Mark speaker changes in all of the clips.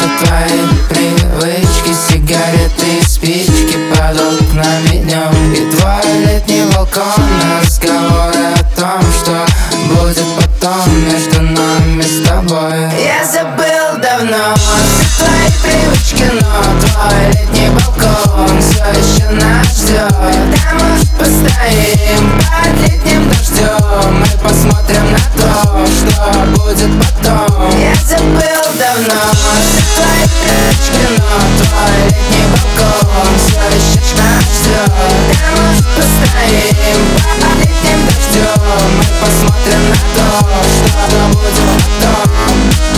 Speaker 1: все твои привычки, сигареты и спички под окнами днем. И твой летний балкон, разговоры о том, что будет потом между нами с тобой. Я забыл давно все твои привычки, но твой летний балкон все еще нас ждет. Да, может, постоим под летним дождем, мы посмотрим на то, что будет потом. Я забыл давно все твои привычки, но твой летний балкон все еще нас ждет. Да, может, постоим под летним дождем, мы посмотрим на то, что будет потом.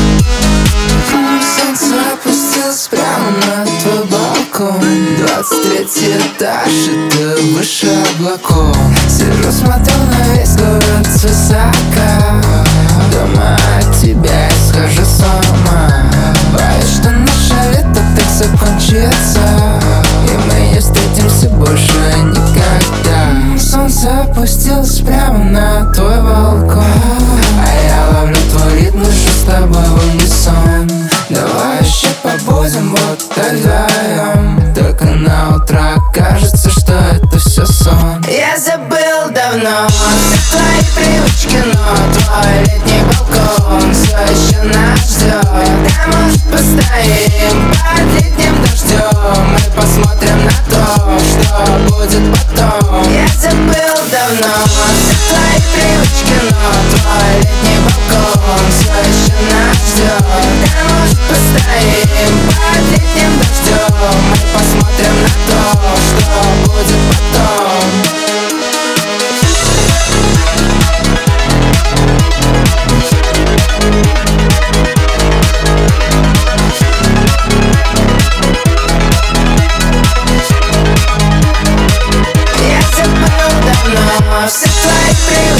Speaker 1: Солнце опустилось прямо на твой балкон, 23 этаж, и ты выше облаков. Сижу, смотрю на весь город свысока, думаю о тебе и схожу с ума. Боюсь, что наше лето так закончится, и мы не встретимся больше никогда. Солнце опустилось прямо на твой балкон, а я ловлю твой ритм, дышу с тобой в унисон. Давай еще побудем вот так вдвоем, только на утро кажется, что это все сон. Я забыл давно все твои привычки, но твой летний балкон все еще нас ждет. Да, может, постоим под летним дождем, мы посмотрим на то, что будет потом. Я забыл давно все твои привычки, но твой летний балкон все еще нас ждет. Да, может, постоим под летним дождем, мы посмотрим на то, что будет потом. Я забыл давно все твои привычки,